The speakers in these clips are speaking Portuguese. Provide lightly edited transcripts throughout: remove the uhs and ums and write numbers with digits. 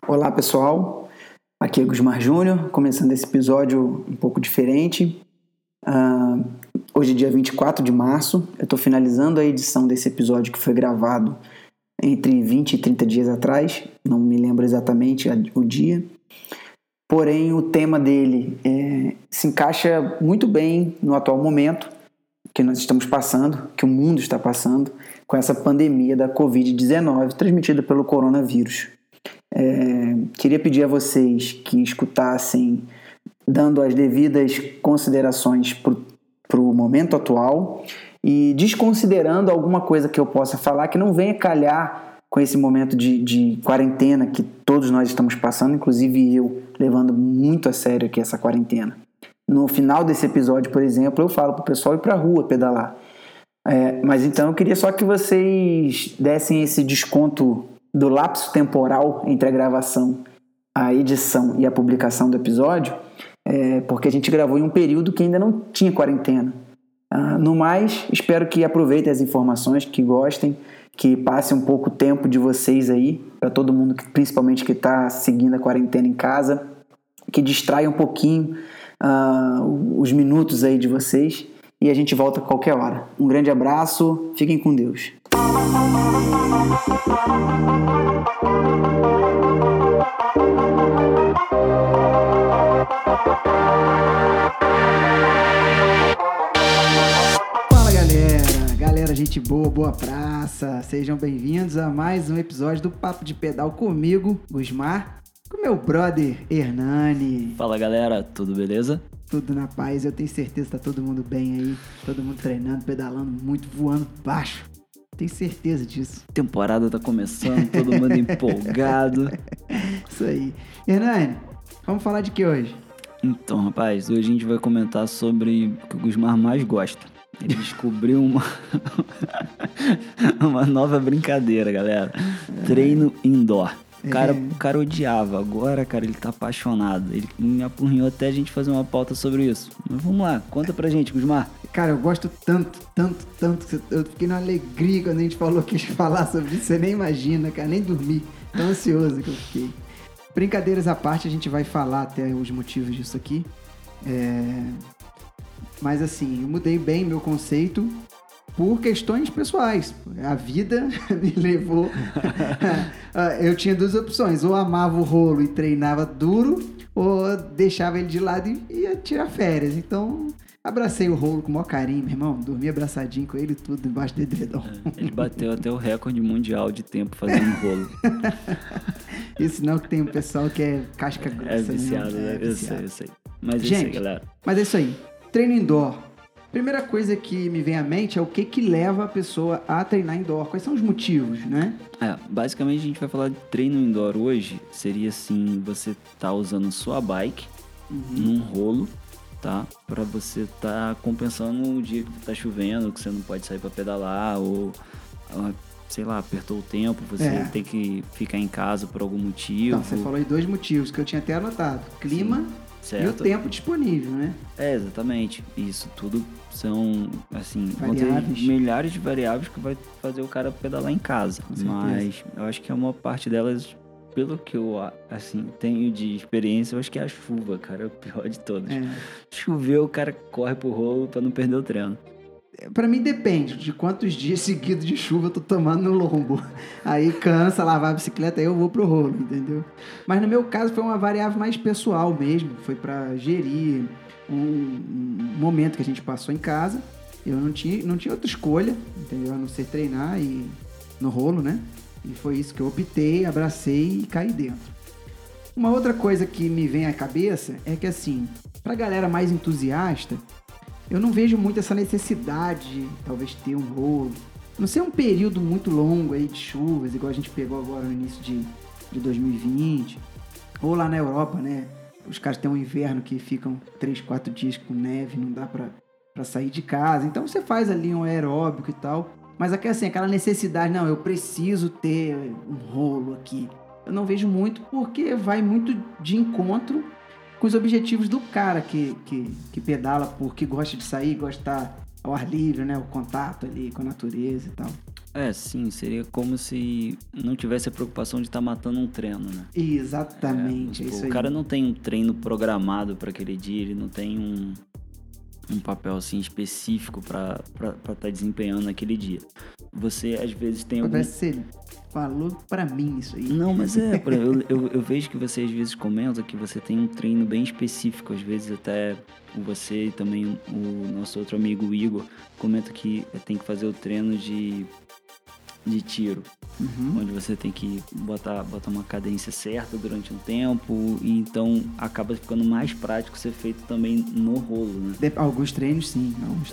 Olá pessoal, aqui é Gusmar Júnior, começando esse episódio um pouco diferente. Hoje é dia 24 de março, eu estou finalizando a edição desse episódio que foi gravado entre 20 e 30 dias atrás, não me lembro exatamente o dia. Porém, o tema dele se encaixa muito bem no atual momento que nós estamos passando, que o mundo está passando, com essa pandemia da Covid-19 transmitida pelo coronavírus. Queria pedir a vocês que escutassem, dando as devidas considerações para o momento atual e desconsiderando alguma coisa que eu possa falar que não venha calhar com esse momento de quarentena que todos nós estamos passando, inclusive eu, levando muito a sério aqui essa quarentena. No final desse episódio, por exemplo, eu falo para o pessoal ir para a rua pedalar. Mas então eu queria só que vocês dessem esse desconto do lapso temporal entre a gravação, a edição e a publicação do episódio, porque a gente gravou em um período que ainda não tinha quarentena. No mais, espero que aproveitem as informações, que gostem, que passe um pouco o tempo de vocês aí, para todo mundo, principalmente que está seguindo a quarentena em casa, que distraia um pouquinho os minutos aí de vocês, e a gente volta a qualquer hora. Um grande abraço, fiquem com Deus. Fala galera, gente boa, boa praça, sejam bem-vindos a mais um episódio do Papo de Pedal comigo, Gusmar, com meu brother Hernani. Fala galera, tudo beleza? Tudo na paz, eu tenho certeza que tá todo mundo bem aí, todo mundo treinando, pedalando muito, voando baixo. Tenho certeza disso. Temporada tá começando, todo mundo empolgado. Isso aí. Hernani, vamos falar de que hoje? Então, rapaz, hoje a gente vai comentar sobre o que o Gusmar mais gosta. Ele descobriu uma nova brincadeira, galera. Treino indoor. O cara odiava, agora, cara, ele tá apaixonado. Ele me apurrinhou até a gente fazer uma pauta sobre isso. Mas vamos lá, conta pra gente, Gusmar. Cara, eu gosto tanto, eu fiquei na alegria quando a gente falou que ia falar sobre isso, você nem imagina, cara, nem dormi, tão ansioso que eu fiquei. Brincadeiras à parte, a gente vai falar até os motivos disso aqui. Mas assim, eu mudei bem meu conceito por questões pessoais. A vida me levou... Eu tinha duas opções, ou amava o rolo e treinava duro, ou deixava ele de lado e ia tirar férias. Então, abracei o rolo com o maior carinho, meu irmão. Dormi abraçadinho com ele tudo debaixo do edredom. Ele bateu até o recorde mundial de tempo fazendo rolo. Isso não, que tem um pessoal que é casca grossa. É viciado, né? Eu sei. Mas gente, é isso aí, galera. Mas é isso aí. Treino indoor. Primeira coisa que me vem à mente é o que leva a pessoa a treinar indoor. Quais são os motivos, né? Basicamente a gente vai falar de treino indoor hoje. Seria assim, você tá usando sua bike num rolo, tá? Pra você tá compensando um dia que tá chovendo, que você não pode sair pra pedalar, ou sei lá, apertou o tempo, você tem que ficar em casa por algum motivo. Então, você falou aí dois motivos que eu tinha até anotado. Clima... Sim. Certo. E o tempo disponível, né? Exatamente. Isso tudo são, assim, milhares de variáveis que vai fazer o cara pedalar em casa. Mas eu acho que a maior parte delas, pelo que eu, assim, tenho de experiência, eu acho que é a chuva, cara, é o pior de todos. Choveu, o cara corre pro rolo pra não perder o treino. Pra mim depende de quantos dias seguidos de chuva eu tô tomando no lombo. Aí cansa lavar a bicicleta, aí eu vou pro rolo, entendeu? Mas no meu caso foi uma variável mais pessoal mesmo. Foi pra gerir um momento que a gente passou em casa. Eu não tinha outra escolha, entendeu? A não ser treinar e no rolo, né? E foi isso que eu optei, abracei e caí dentro. Uma outra coisa que me vem à cabeça é que, assim, pra galera mais entusiasta, eu não vejo muito essa necessidade de talvez ter um rolo. Não ser um período muito longo aí de chuvas, igual a gente pegou agora no início de 2020. Ou lá na Europa, né? Os caras têm um inverno que ficam 3, 4 dias com neve, não dá pra sair de casa. Então você faz ali um aeróbico e tal. Mas assim, aquela necessidade, não, eu preciso ter um rolo aqui. Eu não vejo muito porque vai muito de encontro com os objetivos do cara que pedala porque gosta de sair, gosta de estar ao ar livre, né? O contato ali com a natureza e tal. Sim, seria como se não tivesse a preocupação de estar matando um treino, né? Exatamente, Tipo, isso aí. o cara não tem um treino programado para aquele dia, ele não tem um papel assim específico para estar desempenhando naquele dia. Você às vezes tem algum... Parece que você falou pra mim isso aí. Não, mas por exemplo, eu vejo que você às vezes comenta que você tem um treino bem específico, às vezes até você e também o nosso outro amigo o Igor comenta que tem que fazer o treino de tiro, onde você tem que botar uma cadência certa durante um tempo, e então acaba ficando mais prático ser feito também no rolo, né? Alguns treinos, sim.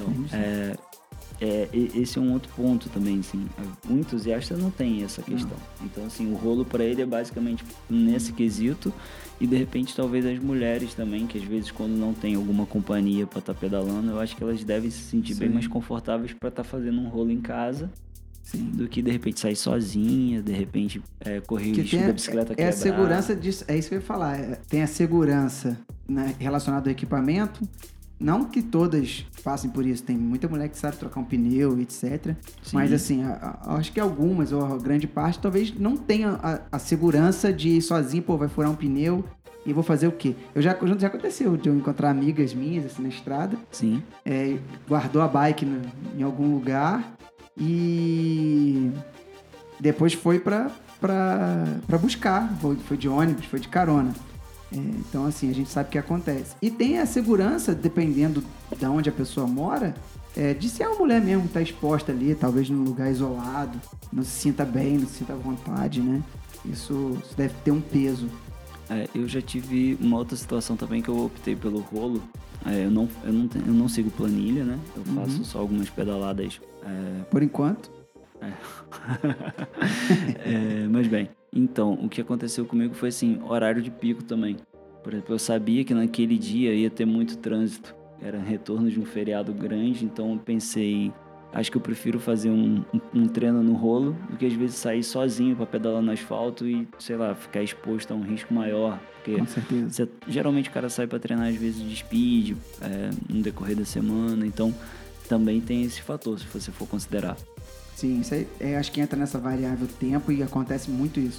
Esse é um outro ponto também, assim. O entusiasta não tem essa questão. Então, assim, o rolo para ele é basicamente nesse quesito, e de repente talvez as mulheres também, que às vezes quando não tem alguma companhia para estar pedalando, eu acho que elas devem se sentir bem mais confortáveis para estar fazendo um rolo em casa. Sim. Do que de repente sair sozinha, de repente correr o risco da bicicleta quebrar. É a segurança disso, é isso que eu ia falar. Tem a segurança, né, relacionada ao equipamento. Não que todas passem por isso, tem muita mulher que sabe trocar um pneu, etc. Sim. Mas assim, acho que algumas, ou a grande parte, talvez não tenha a segurança de ir sozinho, vai furar um pneu e vou fazer o quê? Já aconteceu de eu encontrar amigas minhas assim, na estrada. Sim. Guardou a bike em algum lugar e depois foi pra buscar. Foi de ônibus, foi de carona. Então, assim, a gente sabe o que acontece. E tem a segurança, dependendo de onde a pessoa mora, de ser uma mulher mesmo, tá exposta ali, talvez num lugar isolado, não se sinta bem, não se sinta à vontade, né? Isso deve ter um peso. Eu já tive uma outra situação também que eu optei pelo rolo. Eu não sigo planilha, né? Eu faço só algumas pedaladas. Por enquanto. Mas bem, então, o que aconteceu comigo foi assim, horário de pico também. Por exemplo, eu sabia que naquele dia ia ter muito trânsito. Era retorno de um feriado grande, então eu pensei, acho que eu prefiro fazer um treino no rolo do que às vezes sair sozinho para pedalar no asfalto e, sei lá, ficar exposto a um risco maior. Porque com certeza. Geralmente o cara sai para treinar às vezes de speed, no decorrer da semana, então também tem esse fator, se você for considerar. Sim, isso aí, acho que entra nessa variável tempo e acontece muito isso.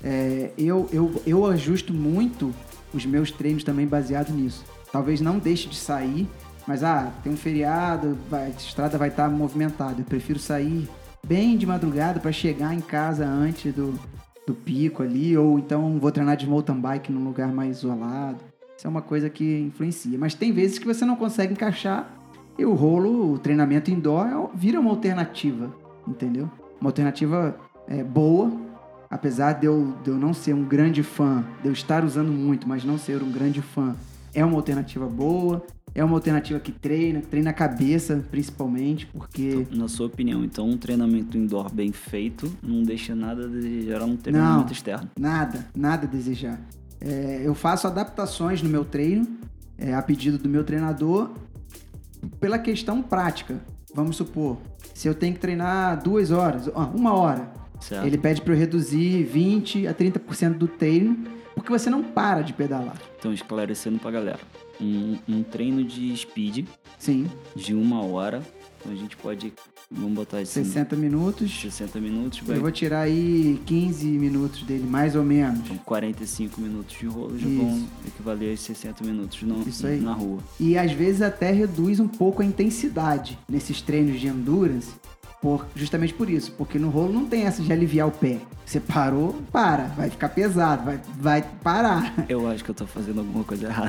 Eu ajusto muito os meus treinos também baseado nisso. Talvez não deixe de sair, mas tem um feriado, a estrada vai estar movimentada. Eu prefiro sair bem de madrugada para chegar em casa antes do pico ali, ou então vou treinar de mountain bike num lugar mais isolado. Isso é uma coisa que influencia. Mas tem vezes que você não consegue encaixar e o treinamento indoor vira uma alternativa, entendeu? Uma alternativa boa, apesar de eu não ser um grande fã, de eu estar usando muito, mas não ser um grande fã, é uma alternativa boa, é uma alternativa que treina a cabeça, principalmente, porque... Então, na sua opinião, então um treinamento indoor bem feito não deixa nada a desejar um treinamento externo? Nada a desejar. Eu faço adaptações no meu treino, a pedido do meu treinador, pela questão prática. Vamos supor, se eu tenho que treinar 2 horas, 1 hora, certo. Ele pede para eu reduzir 20% a 30% do treino, porque você não para de pedalar. Então, esclarecendo pra galera, um treino de speed, sim, de 1 hora, então a gente pode, vamos botar assim... 60 minutos. 60 minutos. Eu vou tirar aí 15 minutos dele, mais ou menos. Então, 45 minutos de rolo já vão equivaler a 60 minutos na rua. E às vezes até reduz um pouco a intensidade nesses treinos de endurance, justamente por isso, porque no rolo não tem essa de aliviar o pé. Você parou, vai ficar pesado, vai parar. Eu acho que eu tô fazendo alguma coisa errada.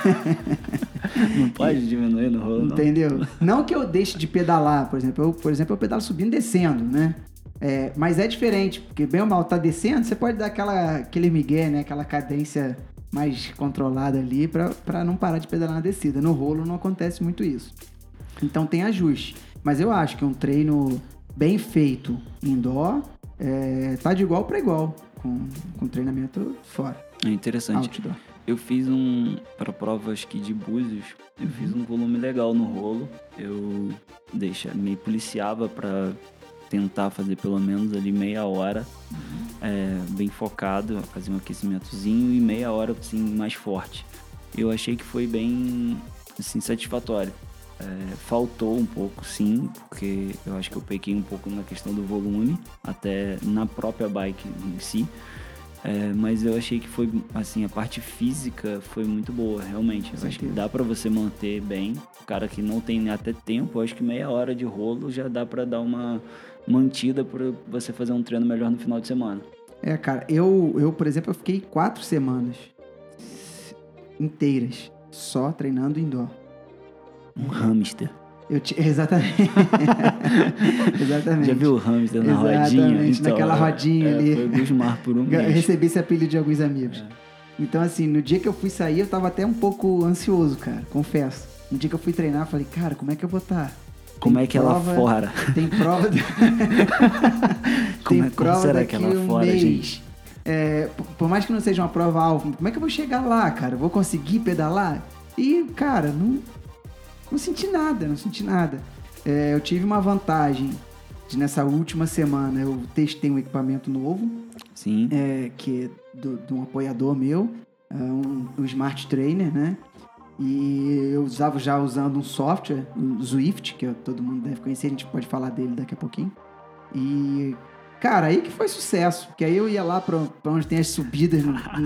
Não pode diminuir no rolo, não. Entendeu? Não que eu deixe de pedalar, por exemplo, eu pedalo subindo e descendo, né? Mas é diferente, porque bem ou mal tá descendo, você pode dar aquele migué, né? Aquela cadência mais controlada ali pra não parar de pedalar na descida. No rolo não acontece muito isso. Então tem ajuste. Mas eu acho que um treino bem feito indoor tá de igual para igual com treinamento fora. É interessante. Outdoor. Eu fiz para provas que de Búzios, eu fiz um volume legal no rolo. Eu me policiava para tentar fazer pelo menos ali meia hora, bem focado, fazer um aquecimentozinho e meia hora assim, mais forte. Eu achei que foi bem assim, satisfatório. faltou um pouco, sim, porque eu acho que eu pequei um pouco na questão do volume, até na própria bike em si. Mas eu achei que foi, assim, a parte física foi muito boa, realmente. Eu acho que dá pra você manter bem. O cara que não tem até tempo, eu acho que meia hora de rolo já dá pra dar uma mantida pra você fazer um treino melhor no final de semana. Cara, eu, por exemplo, eu fiquei 4 semanas inteiras só treinando indoor. Um hamster. Exatamente. Exatamente. Já viu o hamster na rodinha? Então, naquela rodinha ali. Foi o Gusmar por um mês. Eu recebi esse apelido de alguns amigos. Então, assim, no dia que eu fui sair, eu tava até um pouco ansioso, cara, confesso. No dia que eu fui treinar, eu falei, cara, como é que eu vou estar? Como é que ela fora? Tem prova... Como será que ela fora, gente? Por mais que não seja uma prova alfa, como é que eu vou chegar lá, cara? Eu vou conseguir pedalar? E, cara, não senti nada. Eu tive uma vantagem de nessa última semana eu testei um equipamento novo. Sim. Que é de um apoiador meu, um Smart Trainer, né? E eu usava já usando um software, o Zwift, que todo mundo deve conhecer, a gente pode falar dele daqui a pouquinho. E, cara, aí que foi sucesso, porque aí eu ia lá pra onde tem as subidas.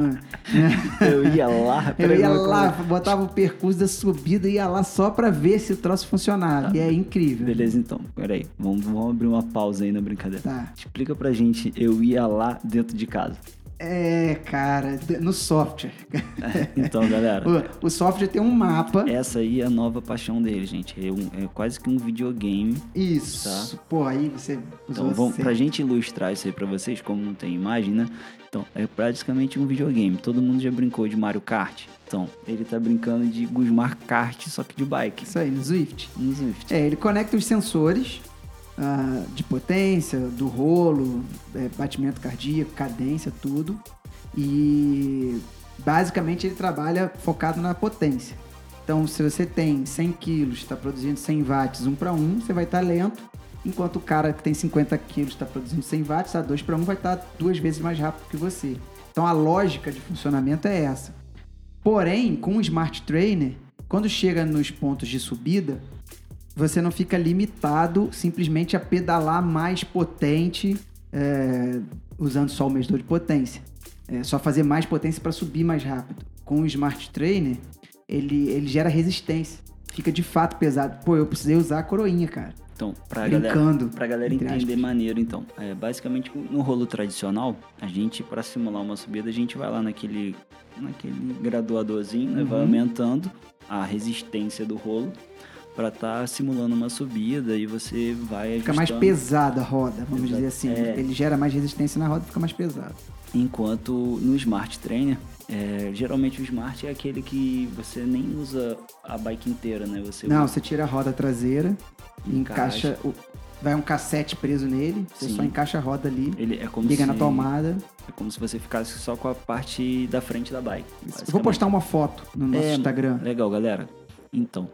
Eu ia lá, botava o percurso da subida e ia lá só pra ver se o troço funcionava. E é incrível. Beleza, então. Peraí, vamos abrir uma pausa aí na brincadeira. Tá. Explica pra gente, eu ia lá dentro de casa. Cara, no software. Então, galera. O software tem um mapa. Essa aí é a nova paixão dele, gente. É quase que um videogame. Isso. Tá? Pô, aí você... Então, pra gente ilustrar isso aí pra vocês, como não tem imagem, né? Então, é praticamente um videogame. Todo mundo já brincou de Mario Kart. Então, ele tá brincando de Gusmar Kart, só que de bike. Isso aí, no Zwift. No Zwift. Ele conecta os sensores de potência, do rolo, batimento cardíaco, cadência, tudo. E basicamente ele trabalha focado na potência. Então, se você tem 100 kg, está produzindo 100 watts 1 para 1, você vai estar lento, enquanto o cara que tem 50 kg está produzindo 100 watts, a 2 para 1 vai estar 2 vezes mais rápido que você. Então, a lógica de funcionamento é essa. Porém, com o Smart Trainer, quando chega nos pontos de subida, você não fica limitado simplesmente a pedalar mais potente, usando só o medidor de potência. Só fazer mais potência para subir mais rápido. Com o Smart Trainer, ele gera resistência. Fica de fato pesado. Pô, eu precisei usar a coroinha, cara. Então, pra galera entender maneiro, então. Basicamente, no rolo tradicional, a gente, para simular uma subida, a gente vai lá naquele graduadorzinho, né? Vai aumentando a resistência do rolo para estar simulando uma subida e você vai ajustando. Fica mais pesada a roda, vamos dizer assim. Ele gera mais resistência na roda e fica mais pesado. Enquanto no Smart Trainer, geralmente o Smart é aquele que você nem usa a bike inteira, né? Você tira a roda traseira e encaixa... Vai um cassete preso nele, você só encaixa a roda ali, liga na tomada. É como se você ficasse só com a parte da frente da bike. Eu vou postar uma foto no nosso Instagram. Legal, galera. Então,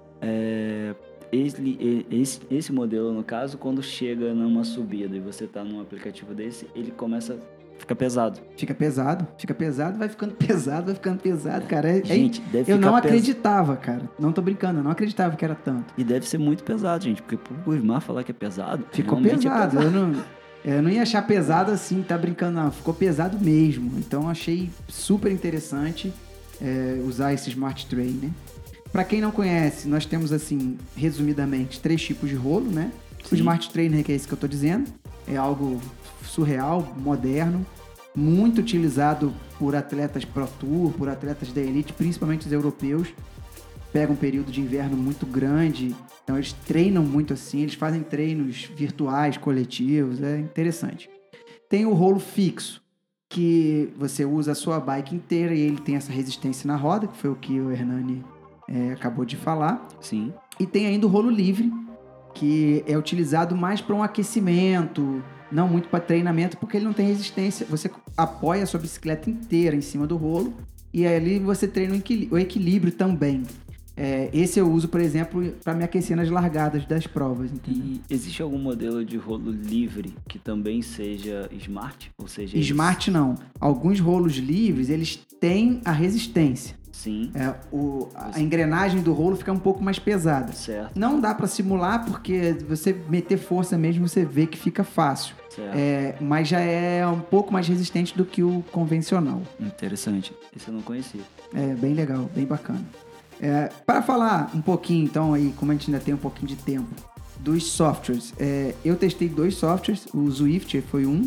esse modelo, no caso, quando chega numa subida e você tá num aplicativo desse, ele começa a ficar pesado. Fica pesado, vai ficando pesado, cara. Gente, deve eu ficar não acreditava, cara. Não tô brincando, eu não acreditava que era tanto. E deve ser muito pesado, gente, porque pro Gusmar falar que é pesado... Ficou pesado, eu não ia achar pesado assim, tá brincando, não. Ficou pesado mesmo. Então, achei super interessante usar esse Smart Trainer. Para quem não conhece, nós temos, assim, resumidamente, 3 tipos de rolo, né? Sim. O Smart Trainer, que é esse que eu tô dizendo, é algo surreal, moderno, muito utilizado por atletas Pro Tour, por atletas da elite, principalmente os europeus. Pega um período de inverno muito grande, então eles treinam muito assim, eles fazem treinos virtuais, coletivos, é interessante. Tem o rolo fixo, que você usa a sua bike inteira e ele tem essa resistência na roda, que foi o que o Hernani acabou de falar. Sim. E tem ainda o rolo livre, que é utilizado mais para um aquecimento, não muito para treinamento, porque ele não tem resistência. Você apoia a sua bicicleta inteira em cima do rolo e ali você treina o equilíbrio também. Esse eu uso, por exemplo, para me aquecer nas largadas das provas, entendeu? E existe algum modelo de rolo livre que também seja smart? Ou seja, Smart não. Alguns rolos livres, eles têm a resistência. Sim. A engrenagem do rolo fica um pouco mais pesada. Certo. Não dá para simular, porque você meter força mesmo, você vê que fica fácil. Certo. Mas já é um pouco mais resistente do que o convencional. Interessante. Esse eu não conhecia. É bem legal, bem bacana. Para falar um pouquinho, então, aí, como a gente ainda tem um pouquinho de tempo, dos softwares. Eu testei 2 softwares, o Zwift foi um.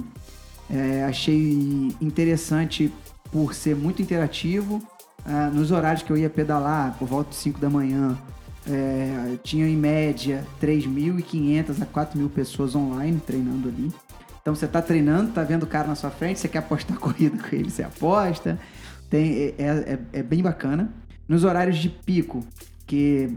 Achei interessante por ser muito interativo. Nos horários que eu ia pedalar, por volta de 5 da manhã, tinha em média 3.500 a 4.000 pessoas online treinando ali. Então você tá treinando, tá vendo o cara na sua frente, você quer apostar corrida com ele, você aposta. É bem bacana. Nos horários de pico, que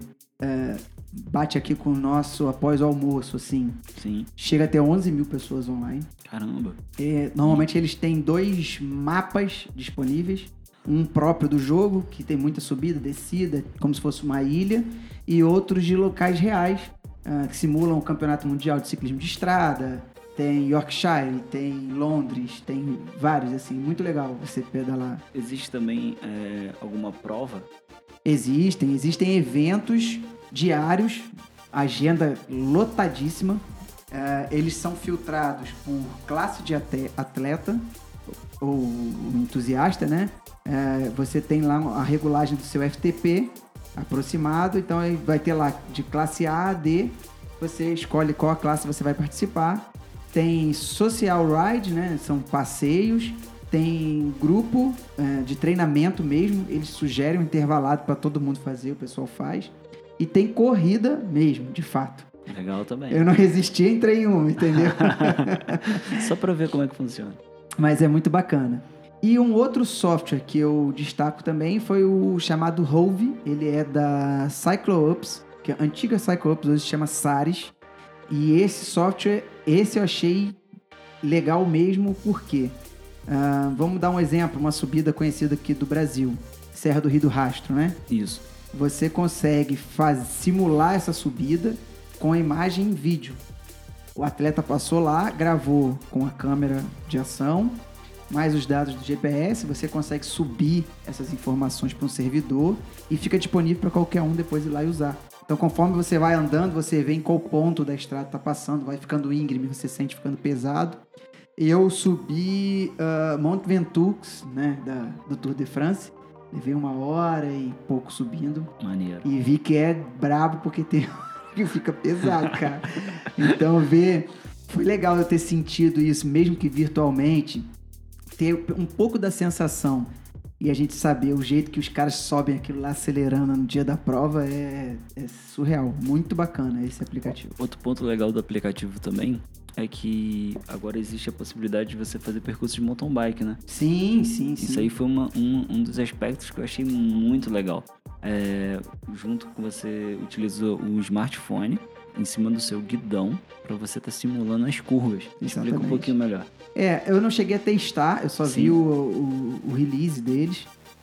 bate aqui com o nosso após o almoço, assim. Sim. Chega a ter 11.000 pessoas online. Caramba. Normalmente eles têm 2 mapas disponíveis. Um próprio do jogo, que tem muita subida, descida, como se fosse uma ilha. E outros de locais reais, que simulam o Campeonato Mundial de Ciclismo de Estrada. Tem Yorkshire, tem Londres, tem vários, assim. Muito legal você pedalar. Existe também alguma prova? Existem eventos diários, agenda lotadíssima. Eles são filtrados por classe de atleta ou entusiasta, né? Você tem lá a regulagem do seu FTP aproximado, então aí vai ter lá de classe A a D, você escolhe qual a classe você vai participar. Tem social ride, né? São passeios. Tem grupo de treinamento mesmo, eles sugerem um intervalado para todo mundo fazer, o pessoal faz. E tem corrida mesmo, de fato. Legal também. Eu não resisti, entrei em um, entendeu? Só para ver como é que funciona. Mas é muito bacana. E um outro software que eu destaco também foi o chamado Rove. Ele é da CycloUps, que é a antiga CycloUps, hoje se chama Saris. E esse software, eu achei legal mesmo, porque vamos dar um exemplo, uma subida conhecida aqui do Brasil, Serra do Rio do Rastro, né? Isso. Você consegue simular essa subida com a imagem em vídeo. O atleta passou lá, gravou com a câmera de ação, mais os dados do GPS, você consegue subir essas informações para um servidor e fica disponível para qualquer um depois ir lá e usar. Então, conforme você vai andando, você vê em qual ponto da estrada está passando, vai ficando íngreme, você sente ficando pesado. Eu subi Mont Ventoux, né, do Tour de France, levei 1 hora e pouco subindo. Maneiro. E vi que é brabo porque tem que fica pesado, cara. Então, foi legal eu ter sentido isso, mesmo que virtualmente, ter um pouco da sensação e a gente saber o jeito que os caras sobem aquilo lá acelerando no dia da prova é surreal. Muito bacana esse aplicativo. Outro ponto legal do aplicativo também é que agora existe a possibilidade de você fazer percurso de mountain bike, né? Sim. Isso aí foi um dos aspectos que eu achei muito legal. Junto com você utiliza o smartphone em cima do seu guidão para você estar simulando as curvas. Exatamente. Explica um pouquinho melhor. Eu não cheguei a testar, eu só vi o release deles.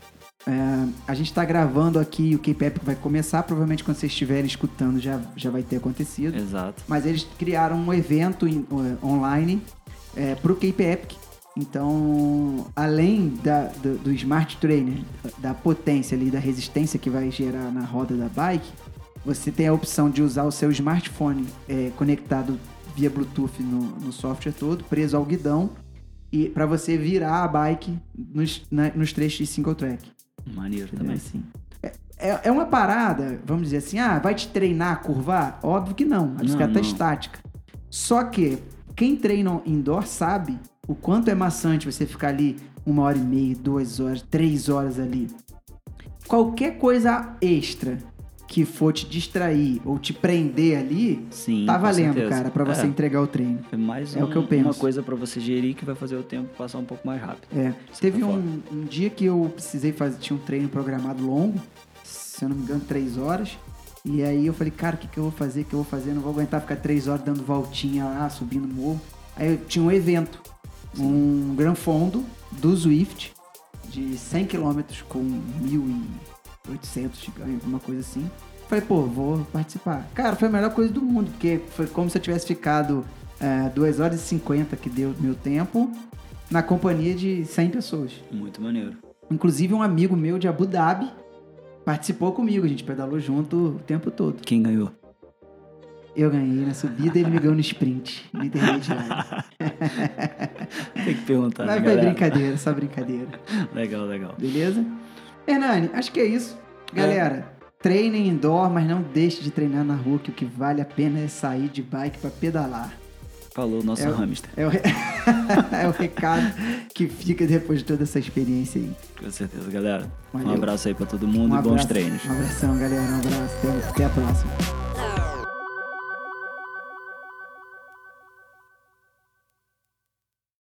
A gente está gravando aqui, o Cape Epic vai começar, provavelmente quando vocês estiverem escutando já vai ter acontecido. Exato. Mas eles criaram um evento online para o Cape Epic. Então, além do Smart Trainer, da potência ali, da resistência que vai gerar na roda da bike, você tem a opção de usar o seu smartphone conectado via Bluetooth no software todo, preso ao guidão, e para você virar a bike nos trechos de single track. Maneiro também. Assim. É uma parada, vamos dizer assim, vai te treinar a curvar? Óbvio que não, a bicicleta é estática. Só que quem treina indoor sabe o quanto é maçante você ficar ali 1h30, 2 horas, 3 horas ali. Qualquer coisa extra que for te distrair ou te prender ali, sim, tá valendo, certeza, cara, pra você entregar o treino. É mais o que eu penso. Uma coisa pra você gerir que vai fazer o tempo passar um pouco mais rápido. Teve um dia que eu precisei fazer, tinha um treino programado longo, se eu não me engano, 3 horas. E aí eu falei, cara, o que eu vou fazer? Não vou aguentar ficar 3 horas dando voltinha lá, subindo morro. Aí eu tinha um evento, um Gran Fondo do Zwift, de 100 km com 800 de ganho, alguma coisa assim. Falei, pô, vou participar. Cara, foi a melhor coisa do mundo, porque foi como se eu tivesse ficado 2 horas e 50 que deu meu tempo na companhia de 100 pessoas. Muito maneiro. Inclusive um amigo meu de Abu Dhabi participou comigo, a gente pedalou junto o tempo todo. Quem ganhou? Eu ganhei na subida e ele me ganhou no sprint, no intermediário. Tem que perguntar, Mas né, foi galera? brincadeira, só brincadeira. Legal, legal. Beleza? Hernani, acho que é isso. Galera, treinem indoor, mas não deixe de treinar na rua, que o que vale a pena é sair de bike para pedalar. Falou nosso hamster. É o recado que fica depois de toda essa experiência aí. Com certeza, galera. Valeu. Um abraço aí pra todo mundo e bons treinos. Um abração, galera. Um abraço. Até a próxima.